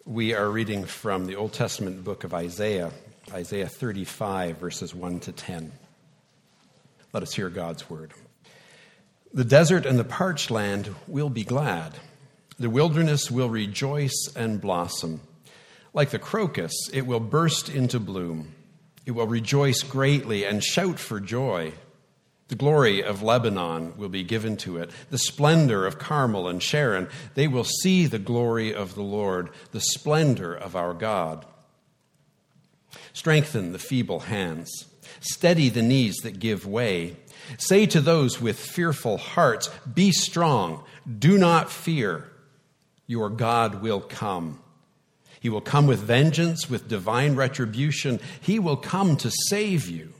We are reading from the Old Testament book of Isaiah, Isaiah 35, verses 1 to 10. Let us hear God's word. The desert and the parched land will be glad. The wilderness will rejoice and blossom. Like the crocus, it will burst into bloom. It will rejoice greatly and shout for joy. The glory of Lebanon will be given to it, the splendor of Carmel and Sharon. They will see the glory of the Lord, the splendor of our God. Strengthen the feeble hands. Steady the knees that give way. Say to those with fearful hearts, be strong, do not fear. Your God will come. He will come with vengeance, with divine retribution. He will come to save you.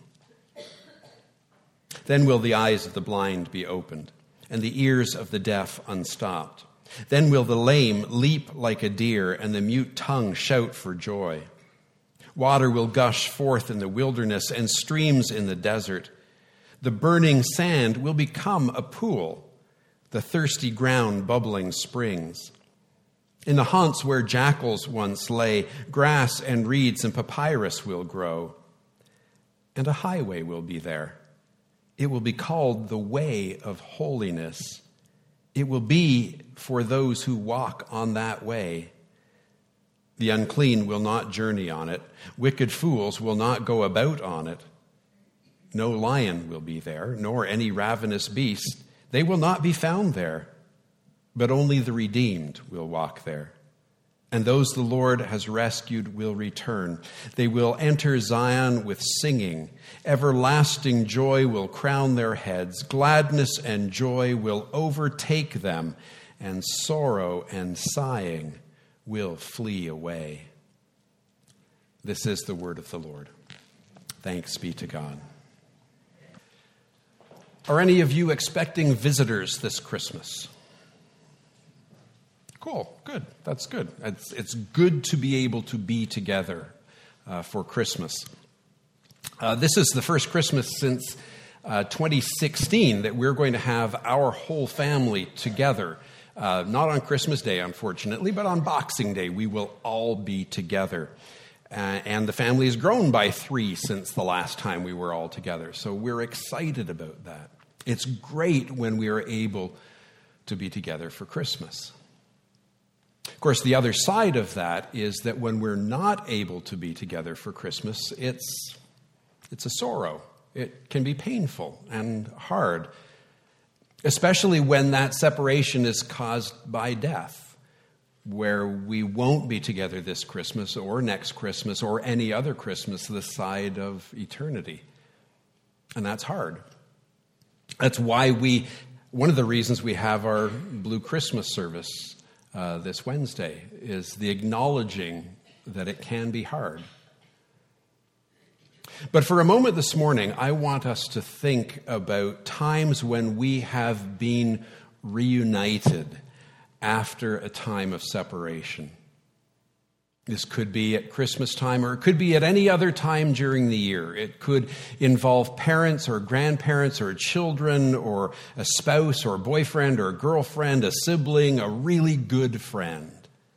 Then will the eyes of the blind be opened, and the ears of the deaf unstopped. Then will the lame leap like a deer, and the mute tongue shout for joy. Water will gush forth in the wilderness, and streams in the desert. The burning sand will become a pool, the thirsty ground bubbling springs. In the haunts where jackals once lay, grass and reeds and papyrus will grow, and a highway will be there. It will be called the way of holiness. It will be for those who walk on that way. The unclean will not journey on it. Wicked fools will not go about on it. No lion will be there, nor any ravenous beast. They will not be found there, but only the redeemed will walk there. And those the Lord has rescued will return. They will enter Zion with singing. Everlasting joy will crown their heads. Gladness and joy will overtake them, and sorrow and sighing will flee away. This is the word of the Lord. Thanks be to God. Are any of you expecting visitors this Christmas? Cool, good. That's good. It's good to be able to be together for Christmas. This is the first Christmas since 2016 that we're going to have our whole family together. Not on Christmas Day, unfortunately, but on Boxing Day, we will all be together. And the family has grown by 3 since the last time we were all together. So we're excited about that. It's great when we are able to be together for Christmas. Of course, the other side of that is that when we're not able to be together for Christmas, it's a sorrow. It can be painful and hard, especially when that separation is caused by death, where we won't be together this Christmas or next Christmas or any other Christmas this side of eternity. And that's hard. That's why one of the reasons we have our Blue Christmas service this Wednesday is the acknowledging that it can be hard. But for a moment this morning, I want us to think about times when we have been reunited after a time of separation. This could be at Christmas time, or it could be at any other time during the year. It could involve parents or grandparents or children or a spouse or a boyfriend or a girlfriend, a sibling, a really good friend.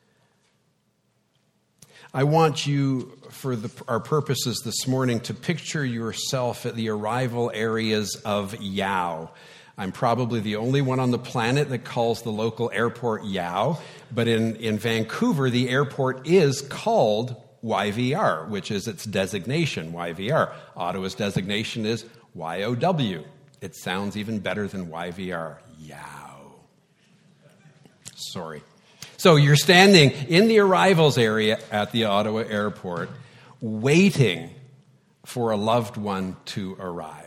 I want you, for our purposes this morning, to picture yourself at the arrival areas of Yao. I'm probably the only one on the planet that calls the local airport Yao, but in Vancouver, the airport is called YVR, which is its designation, YVR. Ottawa's designation is YOW. It sounds even better than YVR. Yao. Sorry. So you're standing in the arrivals area at the Ottawa airport, waiting for a loved one to arrive.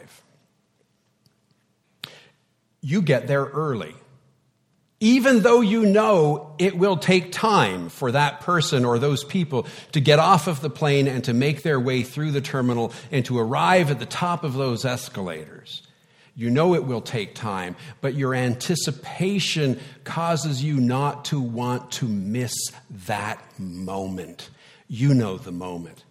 You get there early, even though you know it will take time for that person or those people to get off of the plane and to make their way through the terminal and to arrive at the top of those escalators. You know it will take time, but your anticipation causes you not to want to miss that moment. You know the moment.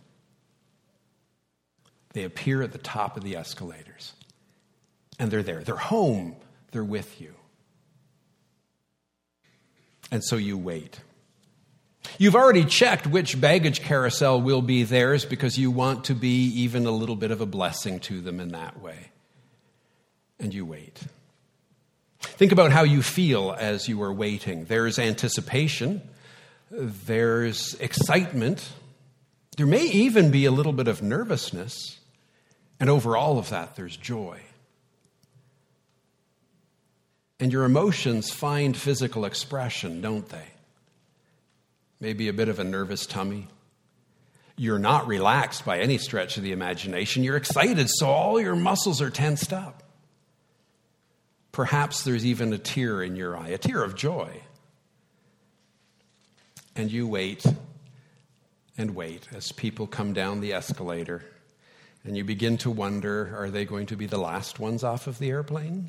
They appear at the top of the escalators, and they're there. They're home. They're with you. And so you wait. You've already checked which baggage carousel will be theirs because you want to be even a little bit of a blessing to them in that way. And you wait. Think about how you feel as you are waiting. There's anticipation. There's excitement. There may even be a little bit of nervousness. And over all of that, there's joy. And your emotions find physical expression, don't they? Maybe a bit of a nervous tummy. You're not relaxed by any stretch of the imagination. You're excited, so all your muscles are tensed up. Perhaps there's even a tear in your eye, a tear of joy. And you wait and wait as people come down the escalator, and you begin to wonder, are they going to be the last ones off of the airplane?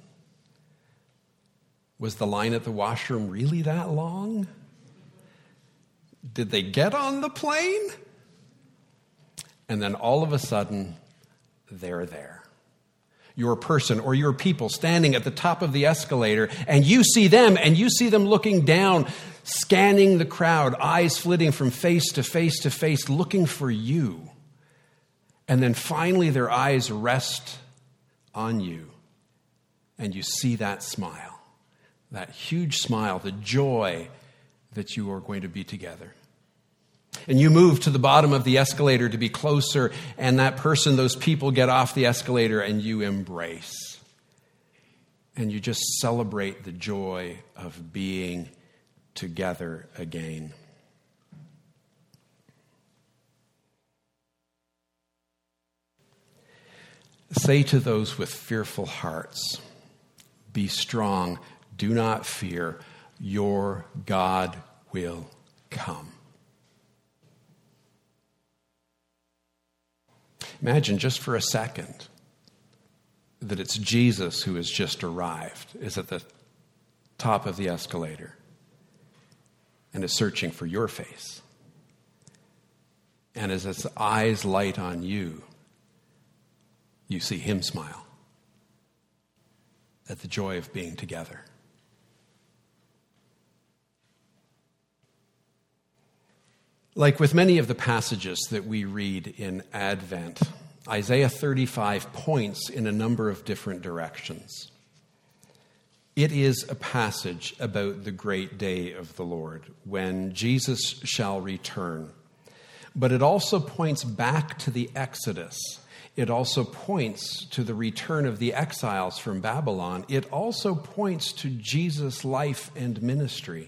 Was the line at the washroom really that long? Did they get on the plane? And then all of a sudden, they're there. Your person or your people standing at the top of the escalator, and you see them looking down, scanning the crowd, eyes flitting from face to face to face, looking for you. And then finally their eyes rest on you, and you see that smile, that huge smile, the joy that you are going to be together. And you move to the bottom of the escalator to be closer, and that person, those people get off the escalator and you embrace. And you just celebrate the joy of being together again. Say to those with fearful hearts, be strong, do not fear, your God will come. Imagine just for a second that it's Jesus who has just arrived, is at the top of the escalator, and is searching for your face. And as his eyes light on you, you see him smile at the joy of being together. Like with many of the passages that we read in Advent, Isaiah 35 points in a number of different directions. It is a passage about the great day of the Lord, when Jesus shall return. But it also points back to the Exodus. It also points to the return of the exiles from Babylon. It also points to Jesus' life and ministry.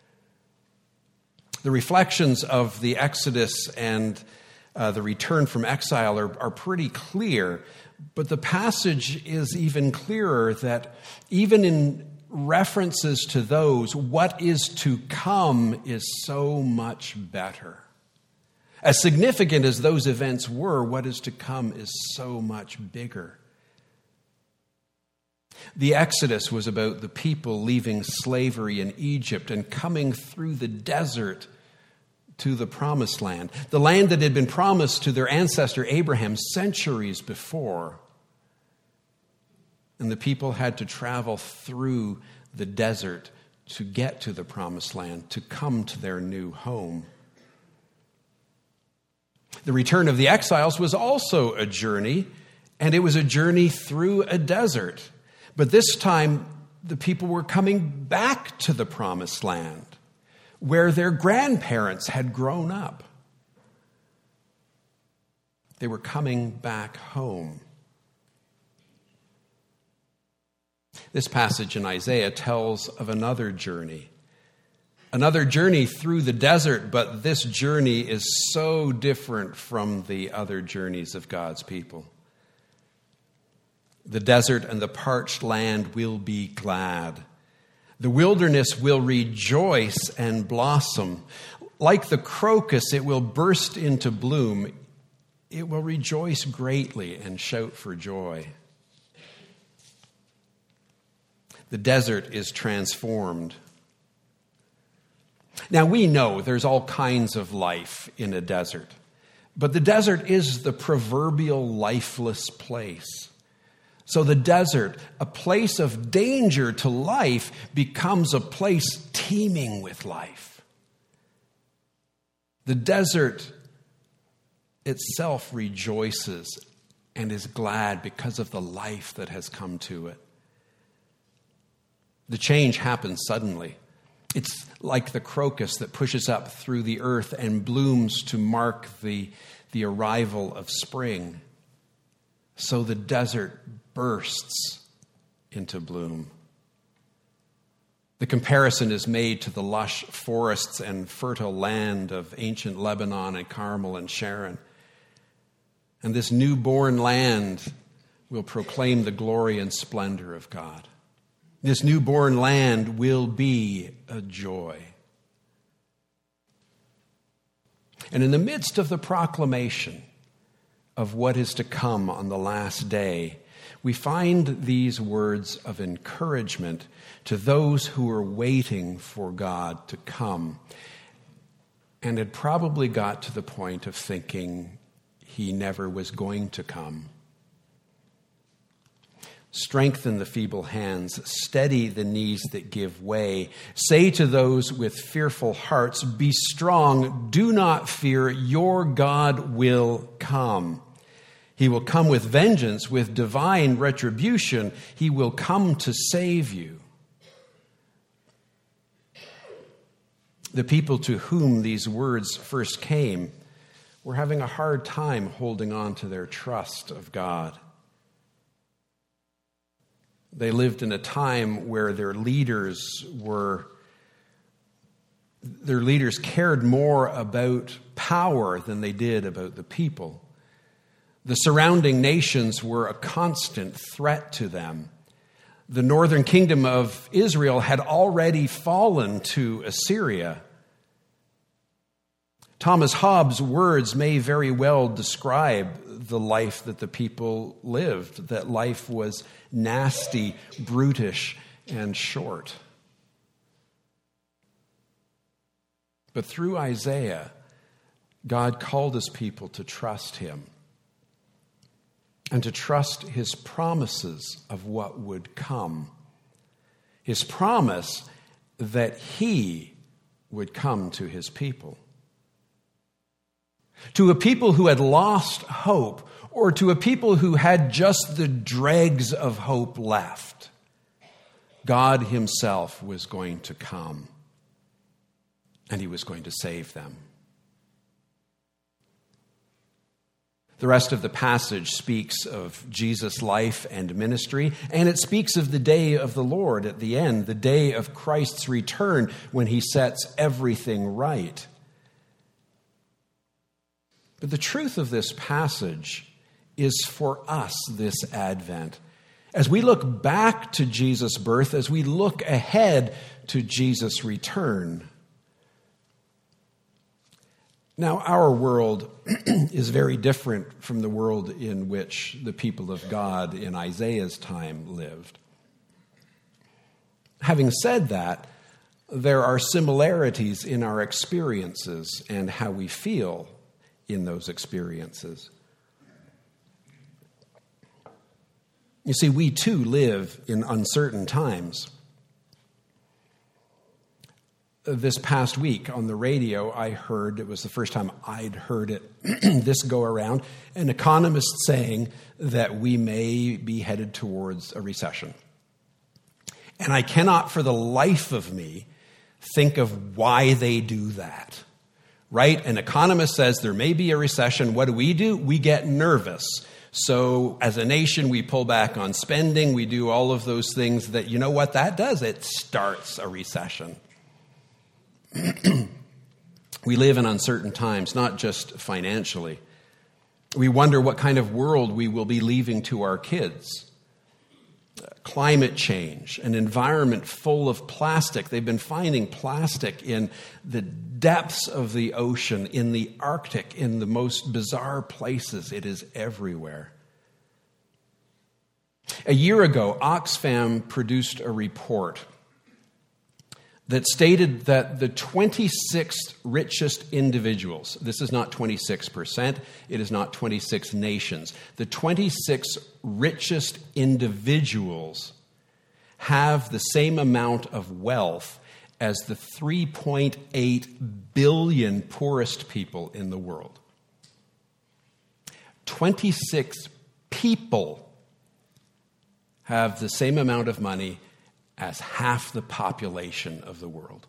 The reflections of the Exodus and the return from exile are pretty clear, but the passage is even clearer that even in references to those, what is to come is so much better. As significant as those events were, what is to come is so much bigger. The Exodus was about the people leaving slavery in Egypt and coming through the desert to the promised land, the land that had been promised to their ancestor Abraham centuries before. And the people had to travel through the desert to get to the promised land, to come to their new home. The return of the exiles was also a journey, and it was a journey through a desert. But this time, the people were coming back to the promised land, where their grandparents had grown up. They were coming back home. This passage in Isaiah tells of another journey through the desert, but this journey is so different from the other journeys of God's people. The desert and the parched land will be glad. The wilderness will rejoice and blossom. Like the crocus, it will burst into bloom. It will rejoice greatly and shout for joy. The desert is transformed. Now, we know there's all kinds of life in a desert, but the desert is the proverbial lifeless place. So the desert, a place of danger to life, becomes a place teeming with life. The desert itself rejoices and is glad because of the life that has come to it. The change happens suddenly. It's like the crocus that pushes up through the earth and blooms to mark the arrival of spring. So the desert bursts into bloom. The comparison is made to the lush forests and fertile land of ancient Lebanon and Carmel and Sharon. And this newborn land will proclaim the glory and splendor of God. This newborn land will be a joy. And in the midst of the proclamation of what is to come on the last day, we find these words of encouragement to those who are waiting for God to come and had probably got to the point of thinking he never was going to come. Strengthen the feeble hands, steady the knees that give way. Say to those with fearful hearts, be strong, do not fear, your God will come. He will come with vengeance, with divine retribution. He will come to save you. The people to whom these words first came were having a hard time holding on to their trust of God. They lived in a time where their leaders cared more about power than they did about the people. The surrounding nations were a constant threat to them. The northern kingdom of Israel had already fallen to Assyria. Thomas Hobbes' words may very well describe the life that the people lived, that life was nasty, brutish, and short. But through Isaiah, God called his people to trust him and to trust his promises of what would come. His promise that he would come to his people. To a people who had lost hope, or to a people who had just the dregs of hope left, God himself was going to come, and he was going to save them. The rest of the passage speaks of Jesus' life and ministry, and it speaks of the day of the Lord at the end, the day of Christ's return when he sets everything right. But the truth of this passage is for us this Advent. As we look back to Jesus' birth, as we look ahead to Jesus' return. Now, our world is very different from the world in which the people of God in Isaiah's time lived. Having said that, there are similarities in our experiences and how we feel in those experiences. You see, we too live in uncertain times. This past week on the radio, I heard, it was the first time I'd heard it this go around, an economist saying that we may be headed towards a recession. And I cannot for the life of me think of why they do that. Right? An economist says there may be a recession. What do? We get nervous. So as a nation, we pull back on spending. We do all of those things that, you know what that does? It starts a recession. We live in uncertain times, not just financially. We wonder what kind of world we will be leaving to our kids. Climate change, an environment full of plastic. They've been finding plastic in the depths of the ocean, in the Arctic, in the most bizarre places. It is everywhere. A year ago, Oxfam produced a report that stated that the 26 richest individuals, this is not 26%, it is not 26 nations, the 26 richest individuals have the same amount of wealth as the 3.8 billion poorest people in the world. 26 people have the same amount of money as half the population of the world.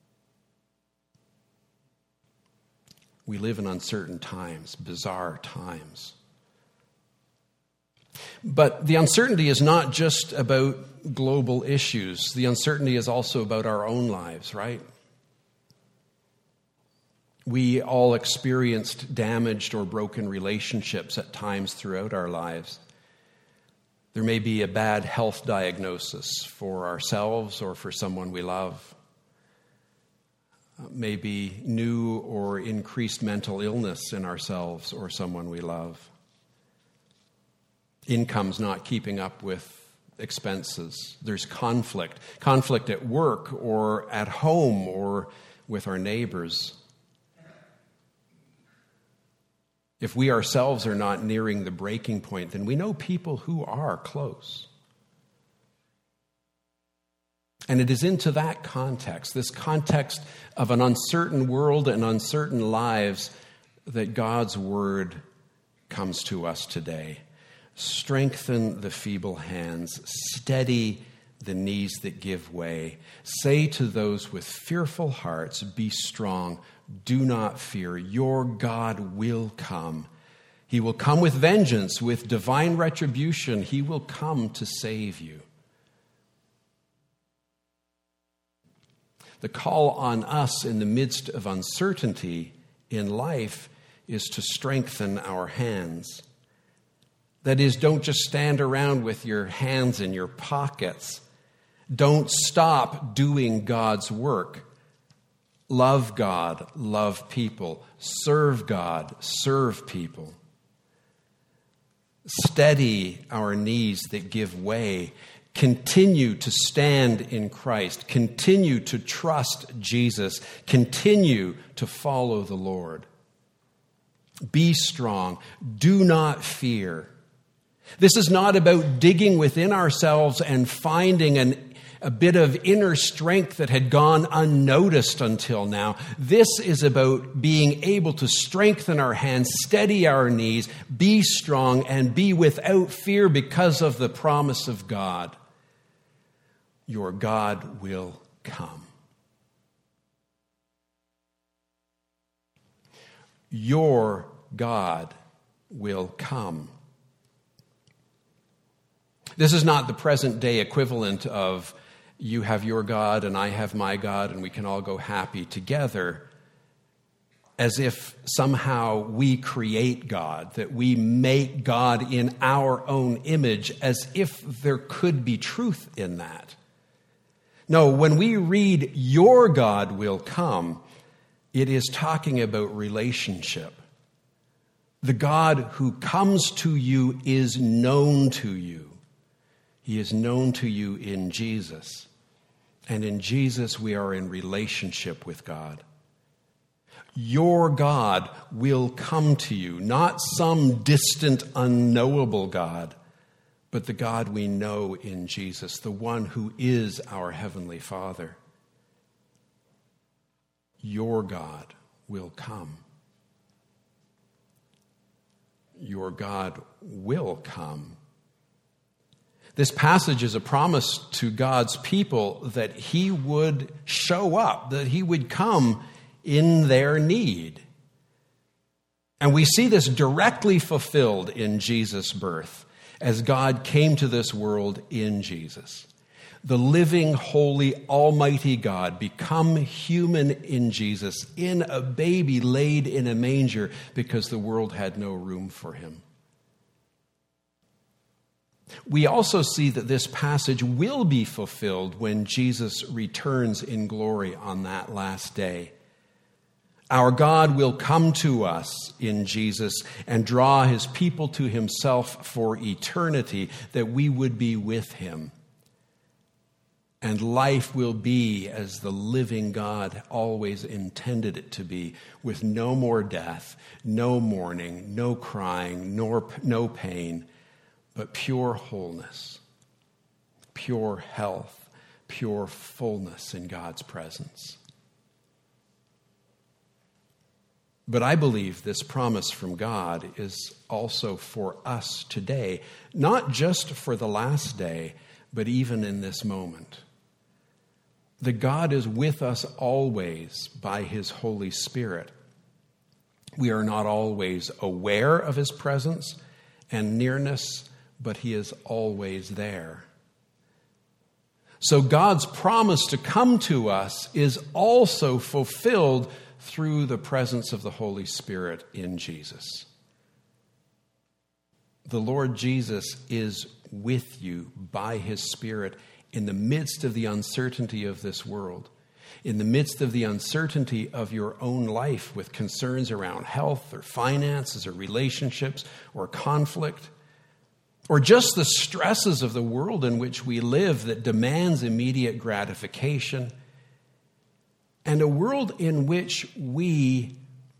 We live in uncertain times, bizarre times. But the uncertainty is not just about global issues. The uncertainty is also about our own lives, right? We all experienced damaged or broken relationships at times throughout our lives. There may be a bad health diagnosis for ourselves or for someone we love. Maybe new or increased mental illness in ourselves or someone we love. Income's not keeping up with expenses. There's conflict at work or at home or with our neighbors. If we ourselves are not nearing the breaking point, then we know people who are close. And it is into that context, this context of an uncertain world and uncertain lives, that God's word comes to us today. Strengthen the feeble hands, steady the knees that give way. Say to those with fearful hearts, be strong, do not fear. Your God will come. He will come with vengeance, with divine retribution. He will come to save you. The call on us in the midst of uncertainty in life is to strengthen our hands. That is, don't just stand around with your hands in your pockets. Don't stop doing God's work. Love God, love people. Serve God, serve people. Steady our knees that give way. Continue to stand in Christ. Continue to trust Jesus. Continue to follow the Lord. Be strong. Do not fear. This is not about digging within ourselves and finding a bit of inner strength that had gone unnoticed until now. This is about being able to strengthen our hands, steady our knees, be strong, and be without fear because of the promise of God. Your God will come. Your God will come. This is not the present day equivalent of you have your God and I have my God and we can all go happy together, as if somehow we create God, that we make God in our own image, as if there could be truth in that. No, when we read your God will come, it is talking about relationship. The God who comes to you is known to you. He is known to you in Jesus. And in Jesus, we are in relationship with God. Your God will come to you, not some distant, unknowable God, but the God we know in Jesus, the one who is our Heavenly Father. Your God will come. Your God will come. This passage is a promise to God's people that He would show up, that He would come in their need. And we see this directly fulfilled in Jesus' birth, as God came to this world in Jesus. The living, holy, almighty God become human in Jesus, in a baby laid in a manger because the world had no room for Him. We also see that this passage will be fulfilled when Jesus returns in glory on that last day. Our God will come to us in Jesus and draw His people to Himself for eternity, that we would be with Him. And life will be as the living God always intended it to be, with no more death, no mourning, no crying, no pain, but pure wholeness, pure health, pure fullness in God's presence. But I believe this promise from God is also for us today, not just for the last day, but even in this moment. That God is with us always by his Holy Spirit. We are not always aware of his presence and nearness, but he is always there. So God's promise to come to us is also fulfilled through the presence of the Holy Spirit in Jesus. The Lord Jesus is with you by his Spirit in the midst of the uncertainty of this world, in the midst of the uncertainty of your own life with concerns around health or finances or relationships or conflict, or just the stresses of the world in which we live that demands immediate gratification, and a world in which we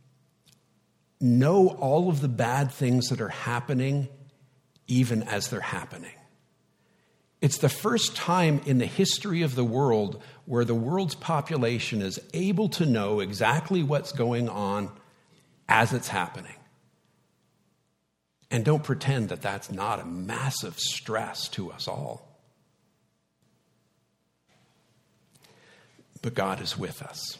know all of the bad things that are happening even as they're happening. It's the first time in the history of the world where the world's population is able to know exactly what's going on as it's happening. And don't pretend that that's not a massive stress to us all. But God is with us.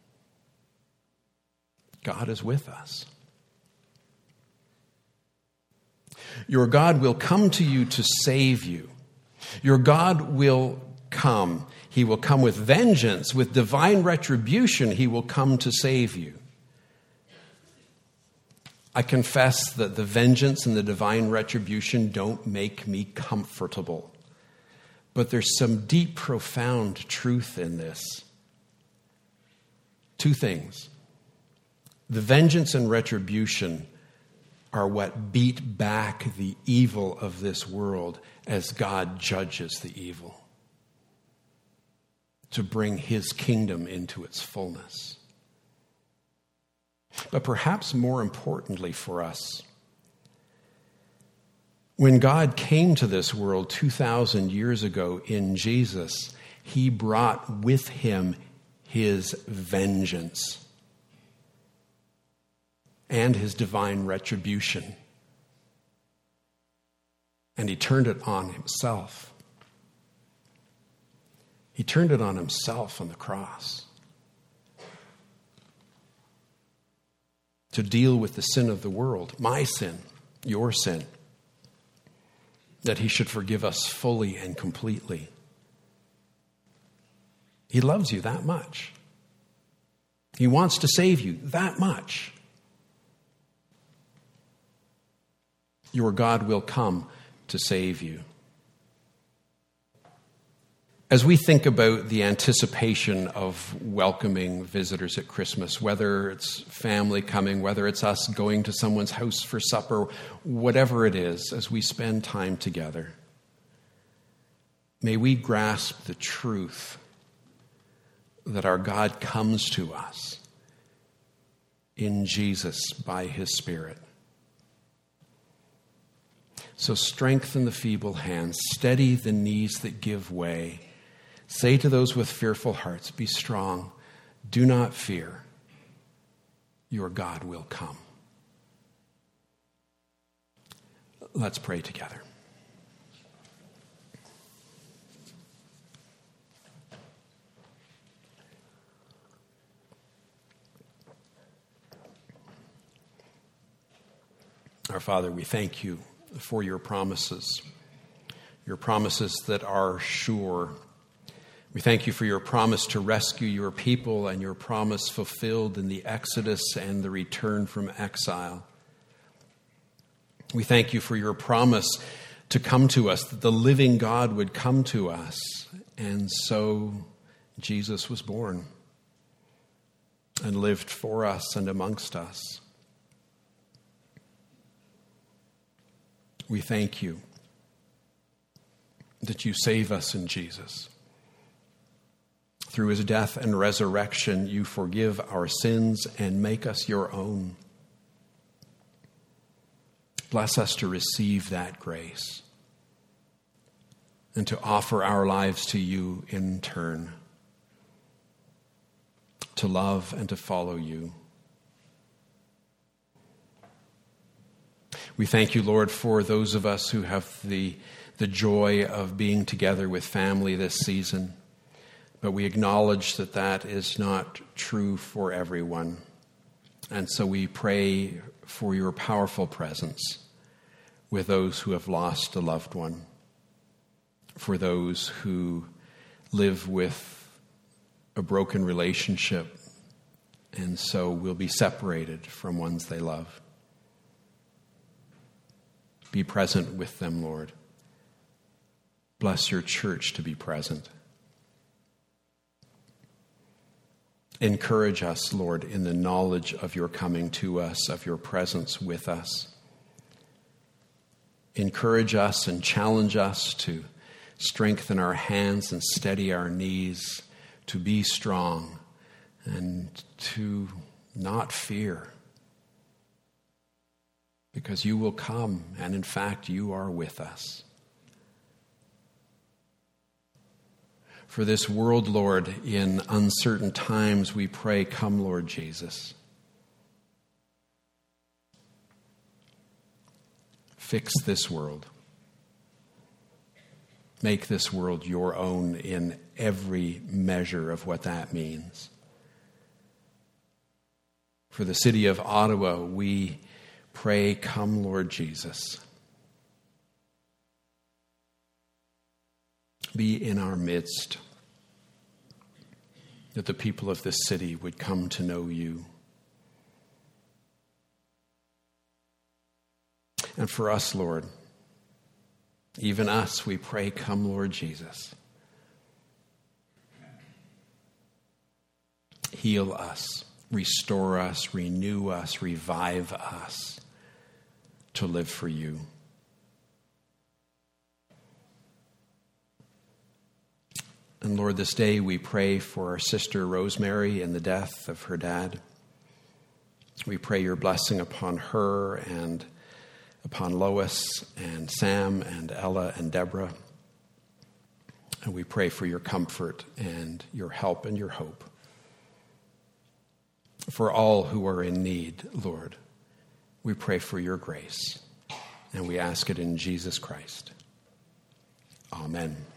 God is with us. Your God will come to you to save you. Your God will come. He will come with vengeance, with divine retribution. He will come to save you. I confess that the vengeance and the divine retribution don't make me comfortable. But there's some deep, profound truth in this. Two things. The vengeance and retribution are what beat back the evil of this world as God judges the evil to bring his kingdom into its fullness. But perhaps more importantly for us, when God came to this world 2,000 years ago in Jesus, he brought with him his vengeance and his divine retribution. And he turned it on himself. He turned it on himself on the cross to deal with the sin of the world, my sin, your sin, that he should forgive us fully and completely. He loves you that much. He wants to save you that much. Your God will come to save you. As we think about the anticipation of welcoming visitors at Christmas, whether it's family coming, whether it's us going to someone's house for supper, whatever it is, as we spend time together, may we grasp the truth that our God comes to us in Jesus by his Spirit. So strengthen the feeble hands, steady the knees that give way. Say to those with fearful hearts, be strong, do not fear. Your God will come. Let's pray together. Our Father, we thank you for your promises that are sure. We thank you for your promise to rescue your people and your promise fulfilled in the Exodus and the return from exile. We thank you for your promise to come to us, that the living God would come to us. And so Jesus was born and lived for us and amongst us. We thank you that you save us in Jesus. Through his death and resurrection, you forgive our sins and make us your own. Bless us to receive that grace. and to offer our lives to you in turn, to love and to follow you. We thank you, Lord, for those of us who have the joy of being together with family this season, but we acknowledge that that is not true for everyone. And so we pray for your powerful presence with those who have lost a loved one, for those who live with a broken relationship and so will be separated from ones they love. Be present with them, Lord. Bless your church to be present. Encourage us, Lord, in the knowledge of your coming to us, of your presence with us. Encourage us and challenge us to strengthen our hands and steady our knees, to be strong and to not fear. Because you will come, and in fact, you are with us. For this world, Lord, in uncertain times, we pray, come, Lord Jesus. Fix this world. Make this world your own in every measure of what that means. For the city of Ottawa, we pray, come, Lord Jesus. Be in our midst, that the people of this city would come to know you. And for us, Lord, even us, we pray, come, Lord Jesus. Heal us, restore us, renew us, revive us to live for you. And Lord, this day we pray for our sister Rosemary and the death of her dad. We pray your blessing upon her and upon Lois and Sam and Ella and Deborah. And we pray for your comfort and your help and your hope. For all who are in need, Lord, we pray for your grace. And we ask it in Jesus Christ. Amen.